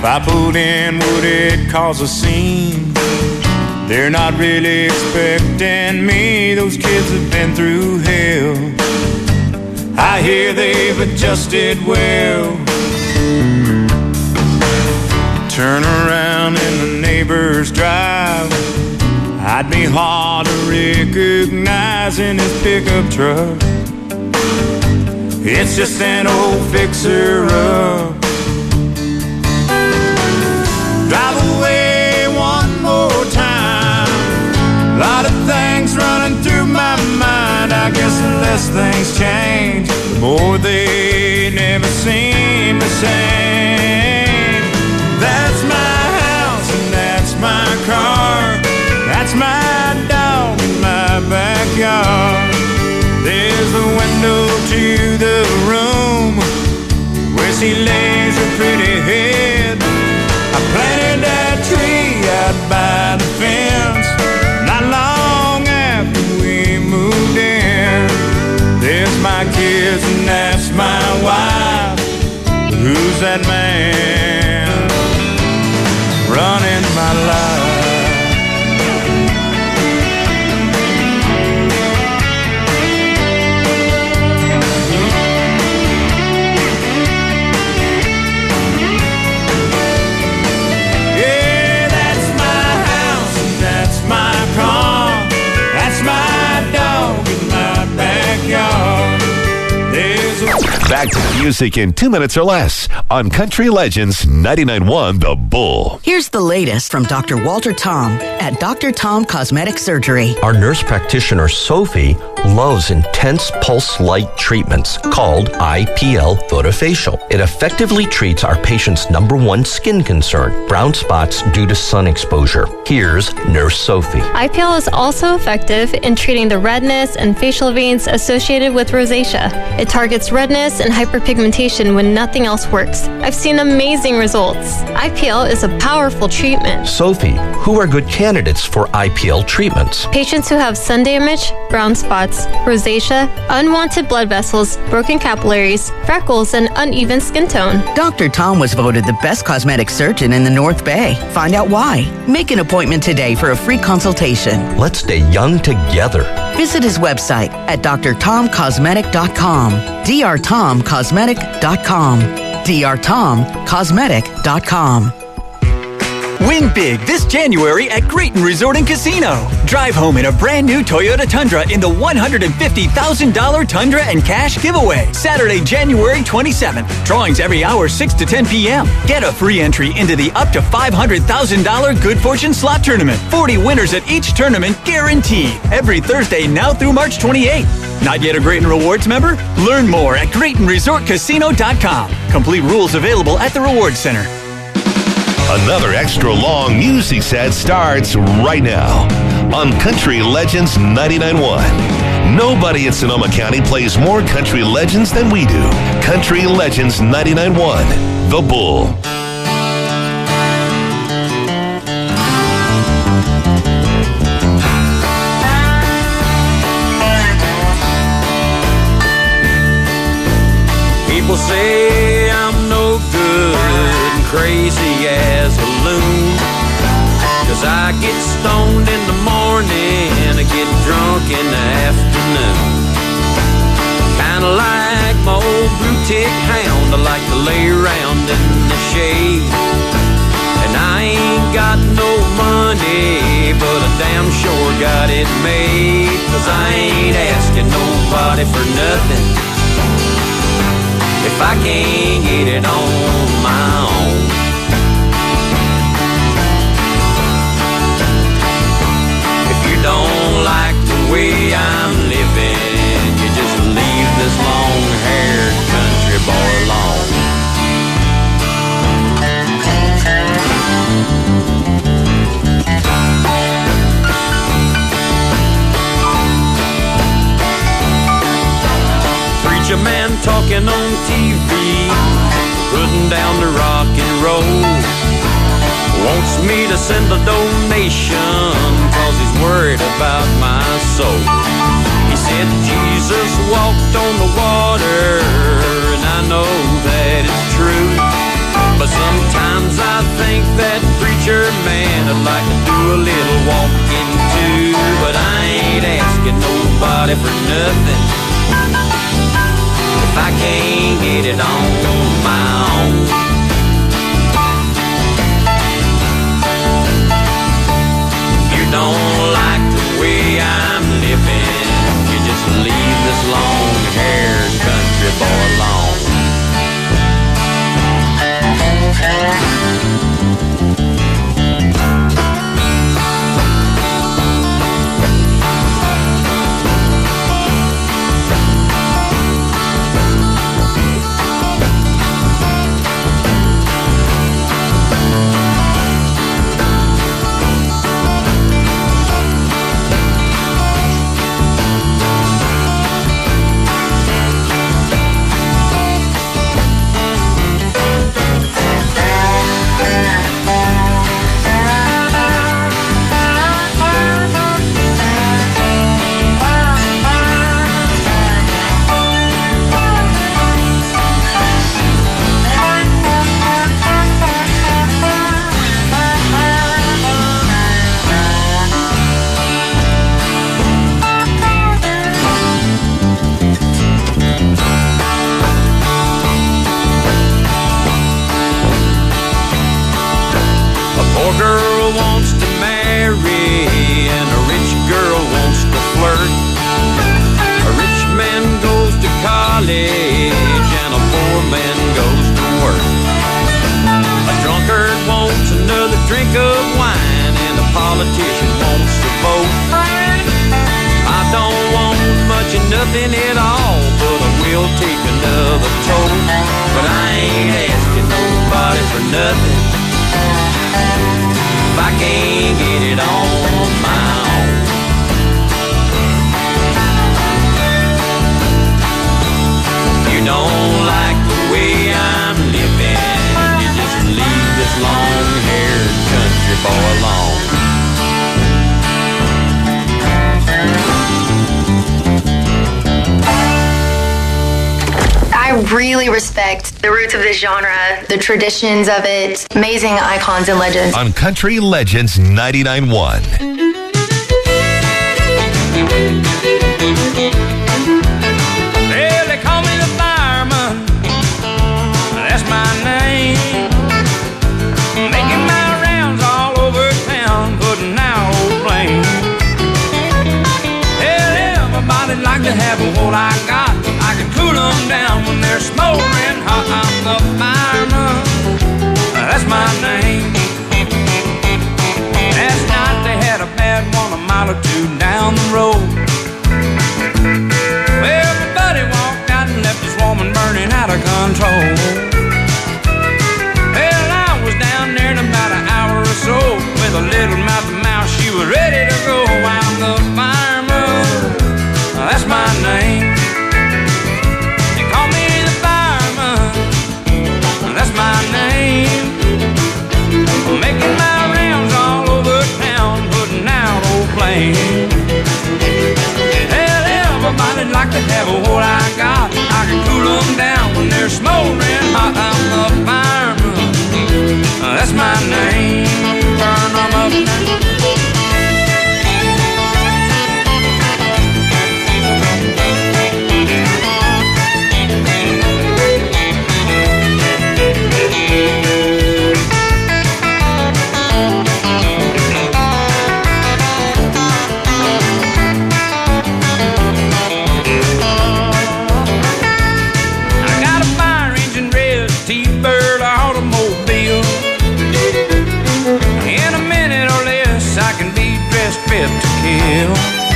If I pulled in, would it cause a scene? They're not really expecting me. Those kids have been through hell. I hear they've adjusted well. Turn around in the neighbor's drive, I'd be hard to recognize in his pickup truck. It's just an old fixer-up. Drive away one more time. A lot of things running through my mind. I guess the less things change, the more they never seem the same. That's my house and that's my car. That's my dog in my backyard. There's the window to the room where she lays her pretty head. I planted that tree out by the fence not long after we moved in. There's my kids and that's my wife. Who's that man running my life? Back to the music in 2 minutes or less on Country Legends 99.1 The Bull. Here's the latest from Dr. Walter Tom at Dr. Tom Cosmetic Surgery. Our nurse practitioner, Sophie, loves intense pulse light treatments called IPL Photofacial. It effectively treats our patient's number one skin concern, brown spots due to sun exposure. Here's Nurse Sophie. IPL is also effective in treating the redness and facial veins associated with rosacea. It targets redness and hyperpigmentation when nothing else works. I've seen amazing results. IPL is a powerful treatment. Sophie, who are good candidates for IPL treatments? Patients who have sun damage, brown spots, rosacea, unwanted blood vessels, broken capillaries, freckles, and uneven skin tone. Dr. Tom was voted the best cosmetic surgeon in the North Bay. Find out why. Make an appointment today for a free consultation. Let's stay young together. Visit his website at drtomcosmetic.com. drtomcosmetic.com. drtomcosmetic.com. Win big this January at Grayton Resort and Casino. Drive home in a brand new Toyota Tundra in the $150,000 Tundra and Cash giveaway. Saturday, January 27th. Drawings every hour 6 to 10 p.m. Get a free entry into the up to $500,000 Good Fortune Slot Tournament. 40 winners at each tournament guaranteed. Every Thursday now through March 28th. Not yet a Grayton Rewards member? Learn more at GraytonResortCasino.com. Complete rules available at the Rewards Center. Another extra long music set starts right now on Country Legends 99.1. Nobody in Sonoma County plays more country legends than we do. Country Legends 99.1, The Bull. People say I'm no good and crazy as a loon, 'cause I get stoned in the morning and I get drunk in the afternoon. Kinda like my old blue tick hound, I like to lay around in the shade. And I ain't got no money, but I damn sure got it made, 'cause I ain't asking nobody for nothing if I can't get it on my own. If you don't like the way I'm living, you just leave this long-haired country boy alone. Preacher man talking on TV, putting down the rock and roll, wants me to send a donation 'cause he's worried about my soul. He said Jesus walked on the water, and I know that it's true, Sometimes I think that preacher man I'd like to do a little walking too, but I ain't asking nobody for nothing if I can't get it on my own. If you don't like the way I'm living, you just leave this long-haired country boy alone. Nothing at all, but I will take another toll. But I ain't asking nobody for nothing if I can't get it on my own. You don't like the way I'm living, you just leave this long-haired country boy alone. I really respect the roots of this genre, the traditions of it, amazing icons and legends. On Country Legends 99.1. Well, they call me the fireman, that's my name. Making my rounds all over town, putting out old flames. Hell, everybody like to have what I got. I can cool them down when they're smoldering hot. I'm the fireman, that's my name. Last night they had a bad one a mile or two down the road. Well, my buddy walked out and left this woman burning out of control. Well, I was down there in about an hour or so with a little mouth to mouth, she was ready to go. I'm the fireman, that's my name. That's my name. Making my rounds all over town, putting out old flames. Hell, everybody'd like to have what I got. I can cool them down when they're smoldering hot. I'm the fireman, that's my name. Burn them up now. Fit to kill.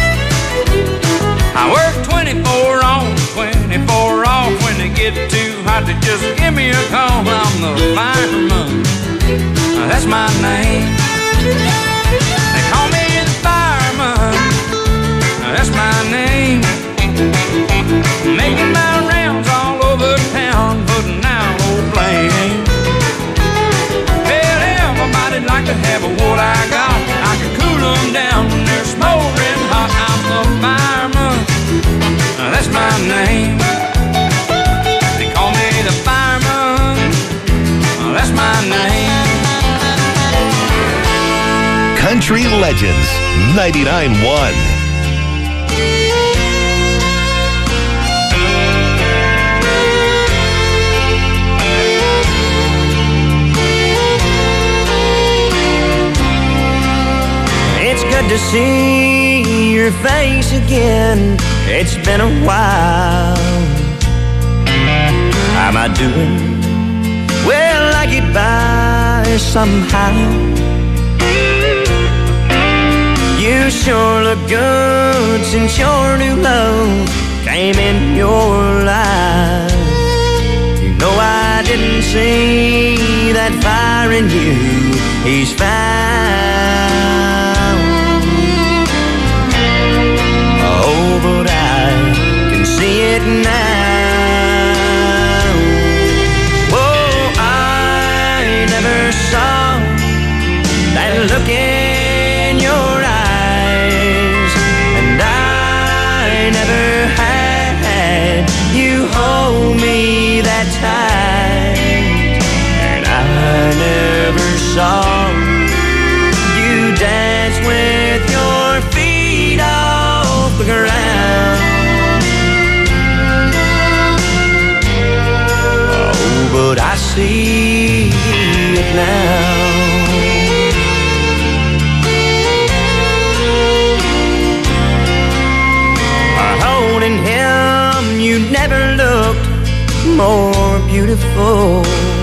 I work 24 on, 24 off. When they get too hot, they just give me a call. I'm the fireman, that's my name. They call me the fireman, that's my name. Making my rounds all over town, putting out old flames. Well, everybody'd like to have what I got. I can cool them down when they're smoldering hot. I'm the fireman, that's my name. They call me the fireman, that's my Country Legends 99.1. It's good to see your face again. It's been a while. How am I doing? Well, I get by somehow. You sure look good since your new love came in your life. You know I didn't see that fire in you. He's found. Oh, but I can see it now. Oh, I never saw that look in your eyes, and I never had you hold me that tight, and I never saw you dance with your feet off the ground. Oh, but I see it now. Holding him, you never looked more beautiful.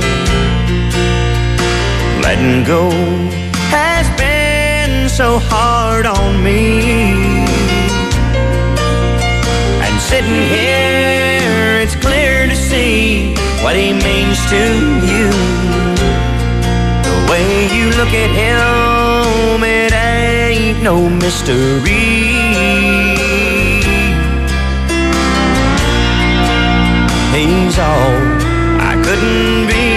Letting go has been so hard on me. And sitting here, it's clear to see what he means to you. The way you look at him, it ain't no mystery. He's all I couldn't be.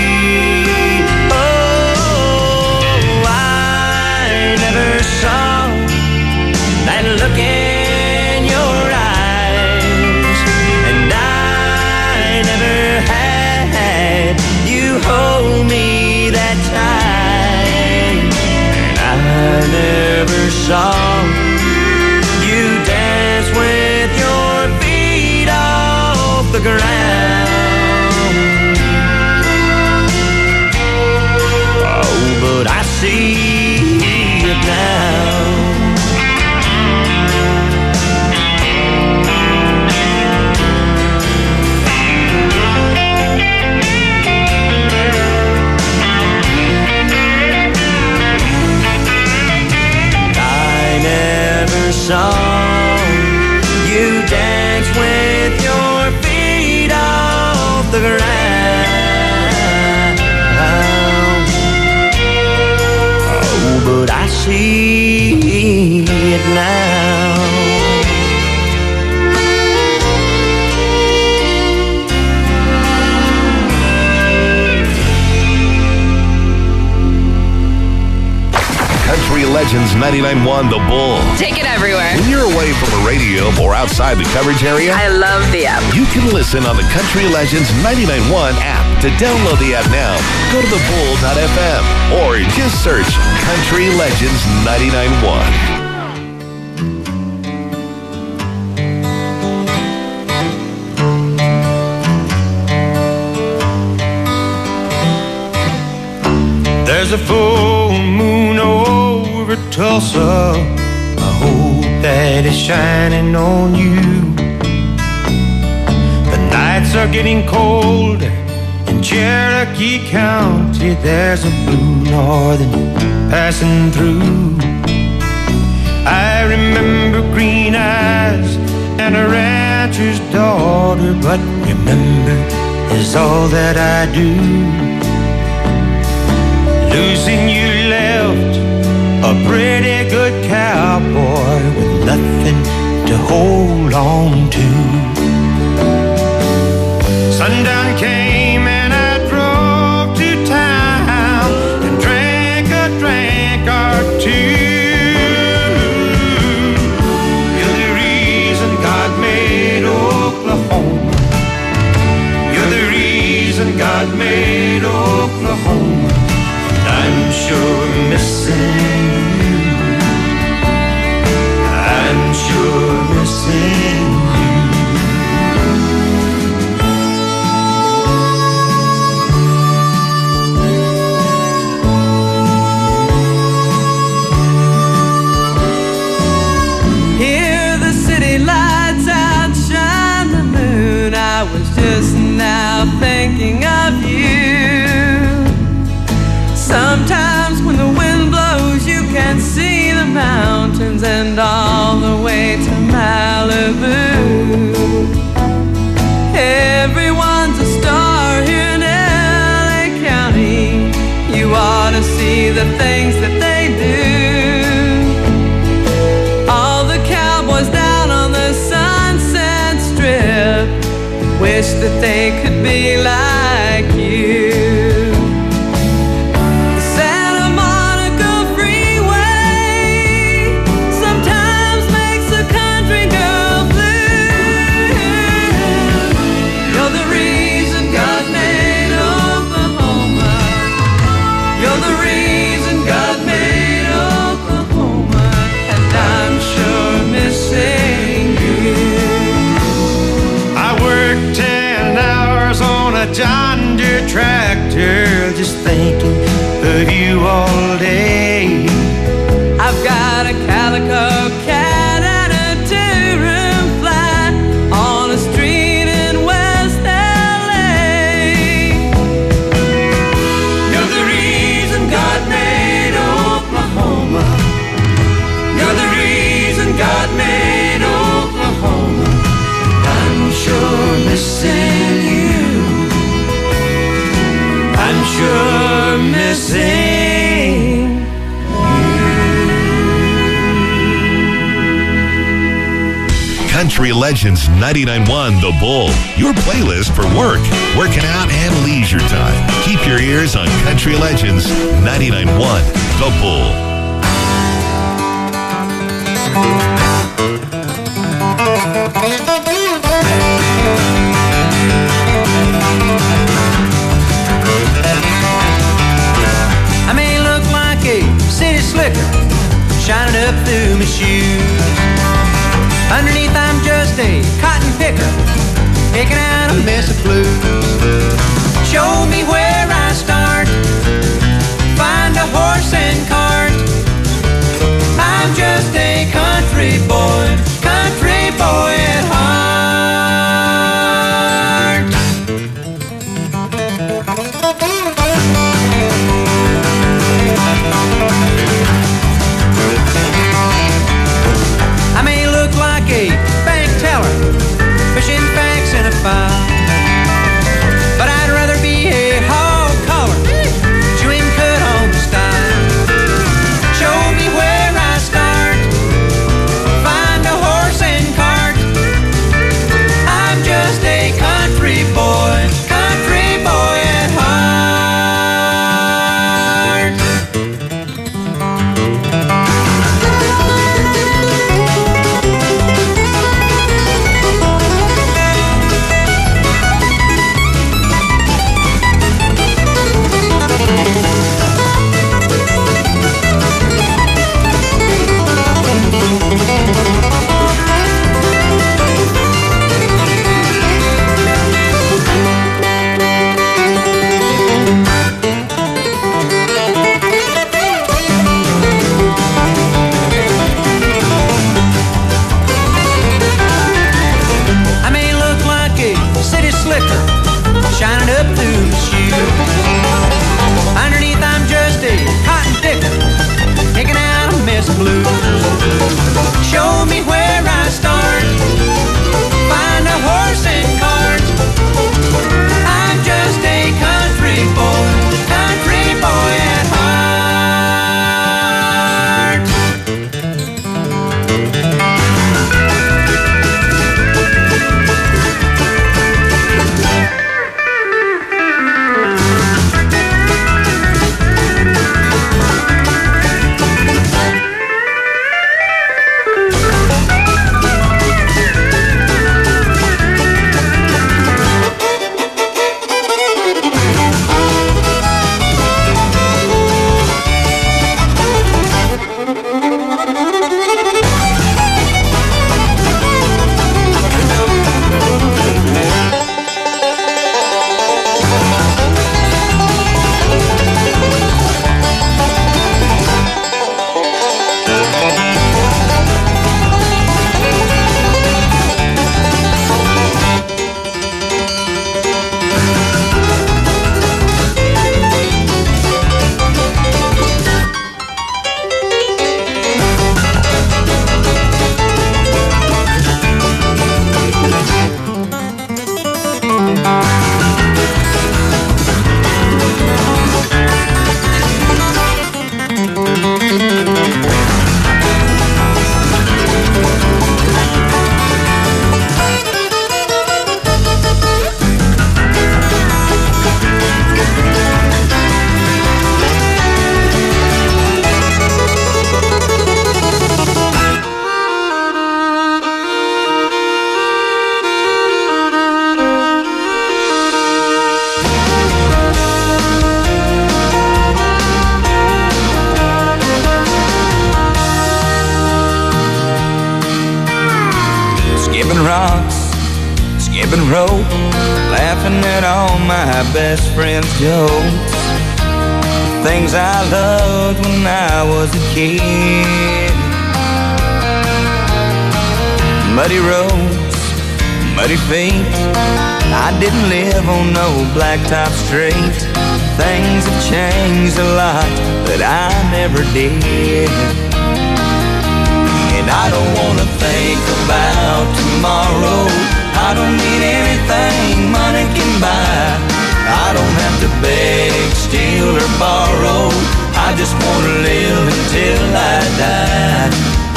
Oh, I never saw that look in your eyes, and I never had you hold me that tight, and I never saw you dance with your feet off the ground. Oh, but I see it now. I never saw you dance with your feet off the ground. Oh, but I see it now. Country Legends 99.1 The Bull. Take it everywhere. When you're away from a radio or outside the coverage area, I love the app. you can listen on the Country Legends 99.1 app. To download the app now, go to thebull.fm or just search Country Legends 99.1. There's a full moon over Tulsa. I hope that it's shining on you. The nights are getting cold in Cherokee County. There's a blue northern passing through. I remember green eyes and a rancher's daughter, but remember is all that I do. Losing you left a pretty good cowboy with nothing to hold on to. Sundown came and I drove to town and drank a drink or two. You're the reason God made Oklahoma. You're the reason God made Oklahoma. I'm sure missing you wish that they could be like you. The Santa Monica Freeway sometimes makes a country girl blue. You're the reason God made Oklahoma. You're the reason God made Oklahoma. And I'm sure missing you. I worked 10 hours on a John Deere tractor, just thinking of you all day. I've got a calico cat and a two-room flat on a street in West LA. You're the reason God made Oklahoma. You're the reason God made Oklahoma. I'm sure missing you. I'm sure missing Country Legends 99.1 The Bull, your playlist for work, working out, and leisure time. Keep your ears on Country Legends 99.1 The Bull. I may look like a city slicker, shining up through my shoes. Underneath I'm just a cotton picker, picking out a mess of blues. Show me where I start, find a horse and cart. I'm just a country boy at heart. I may look like a bank teller, pushing facts in a file, but I'd rather be a hog caller, chewing cut on the style. Show me where I start, find a horse and cart. I'm just a country boy at heart. I may look like a city slicker, shining up through the shoes. Underneath I'm just a cotton picker, picking out a mess of blues. Show me where I start, find a horse and cart. I'm just a country boy at heart. skipping rope, laughing at all my best friends' jokes. Things I loved when I was a kid. Muddy roads, muddy feet. I didn't live on no blacktop street. Things have changed a lot, but I never did. And I don't wanna think about tomorrow. I don't need anything money can buy. I don't have to beg, steal, or borrow. I just wanna live until I die.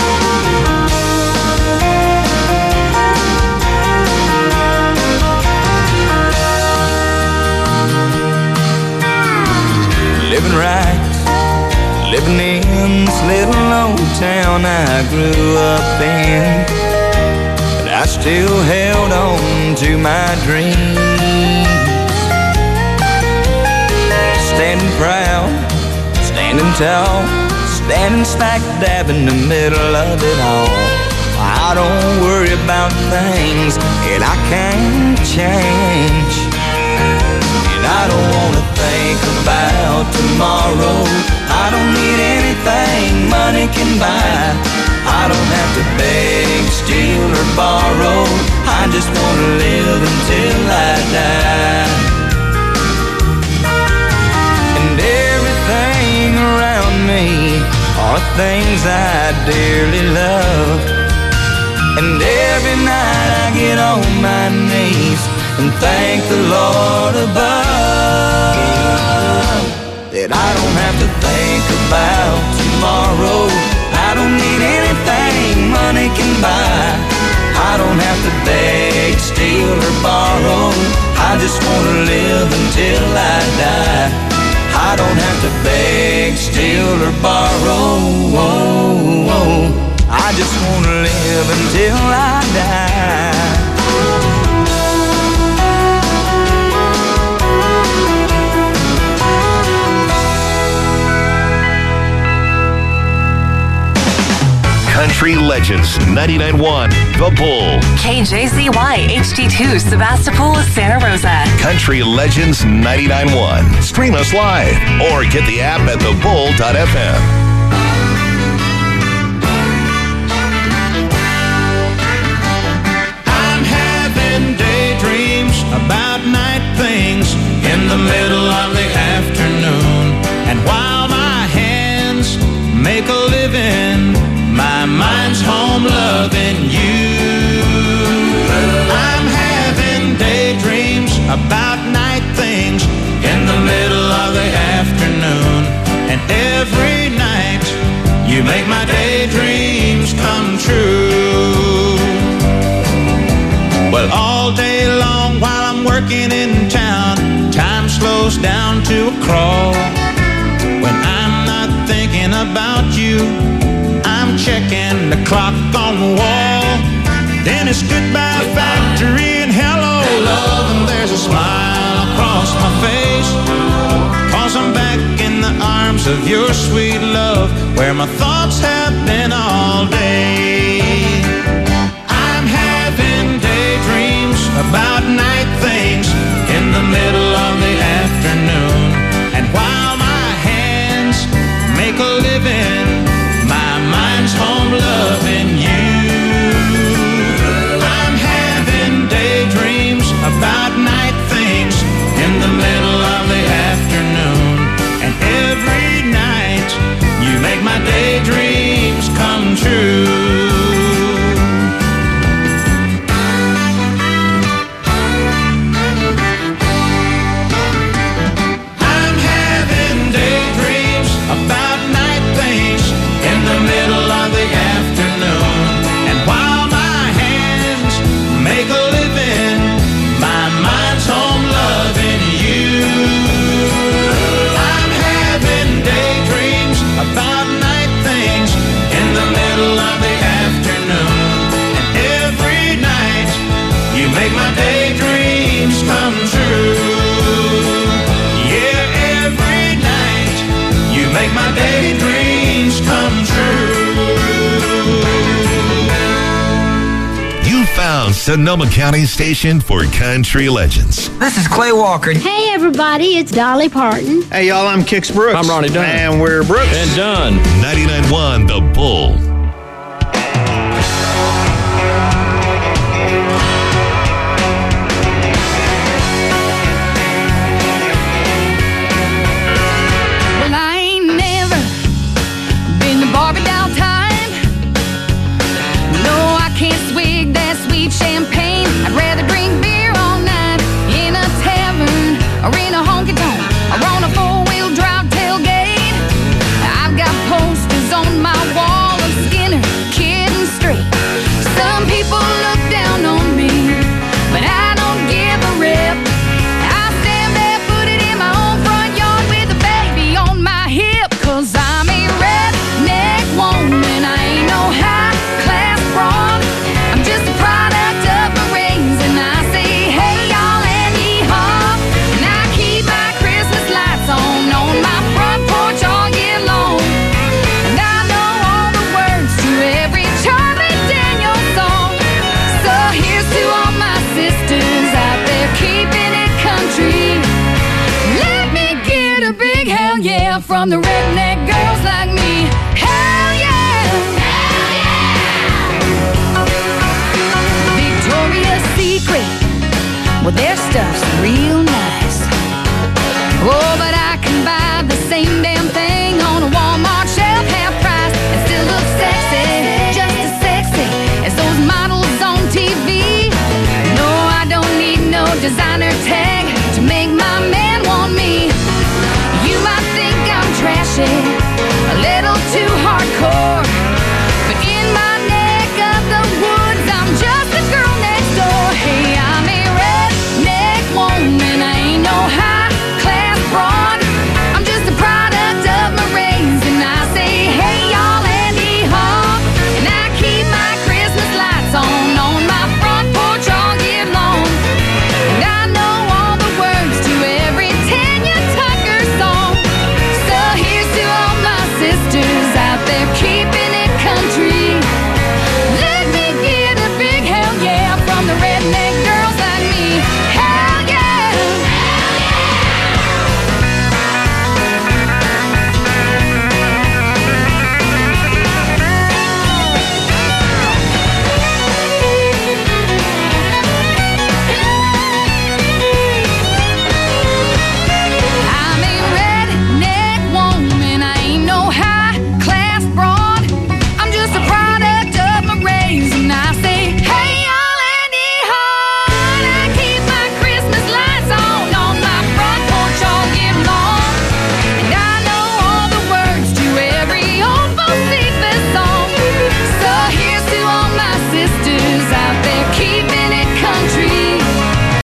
Living right, living in this little old town I grew up in. But I still held on to my dreams. Standing proud, standing tall, standing smack dab in the middle of it all. I don't worry about things that I can't change. And I don't wanna think about tomorrow. I don't need anything money can buy. I don't have to beg, steal, or borrow. I just wanna live until I die. And everything around me are things I dearly love. And every night I get on my knees and thank the Lord above that I don't have to think about tomorrow. I don't need anything money can buy. I don't have to beg, steal, or borrow. I just wanna live until I die. I don't have to beg, steal, or borrow. I just wanna live until I die. Country Legends 99.1 The Bull. KJZY HD2 Sebastopol, Santa Rosa. Country Legends 99.1. Stream us live or get the app at thebull.fm. I'm having daydreams about night things in the middle of the afternoon. And while my hands make a living, my mind's home loving you. I'm having daydreams about night things in the middle of the afternoon. And every night you make my daydreams come true. Well, all day long while I'm working in town, time slows down to a crawl. When I'm not thinking about you, I'm checking the clock on the wall. Then it's goodbye factory and hello love, and there's a smile across my face. 'Cause I'm back in the arms of your sweet love, where my thoughts have been all day. I'm having daydreams about night things in the middle of the afternoon. And while my hands make a living, my mind's home loving you. I'm having daydreams about night things in the middle of the afternoon. And every night you make my daydreams come true. I'm having daydreams about night things in the middle of the afternoon. And while my hands make a living, my mind's home loving you. I'm having daydreams about night things in the middle of the afternoon. And every night you make my daydreams come true. Yeah, every night you make my daydreams come true. You found Sonoma County station for country legends. This is Clay Walker. Hey, everybody, it's Dolly Parton. Hey, y'all, I'm Kix Brooks. I'm Ronnie Dunn. And we're Brooks. And Dunn. 99.1 The Bull. Well, I ain't never been to Barbie doll time. No, I can't swig that sweet champagne. I'd rather drink beer all night in a tavern or in a honky-tonk or on a four-wheel drive tailgate. I've got posters on my wall of Skinner, Kid and Straight. Some people look down on me, but I don't give a rip. I stand barefooted in my own front yard with a baby on my hip, 'cause I'm a redneck woman. I ain't no high-class broad. I'm just a product of my raising. I say, hey, y'all, and yee-haw. And I keep my Christmas lights on my front porch all year long. And I know all the words to every Charlie Daniels song. So here's to all my sisters out there keeping it country. Let me get a big hell yeah from the redneck girls like me. Hell yeah! Hell yeah! Victoria's Secret, well, their stuff's real nice. Oh, but I can buy the same day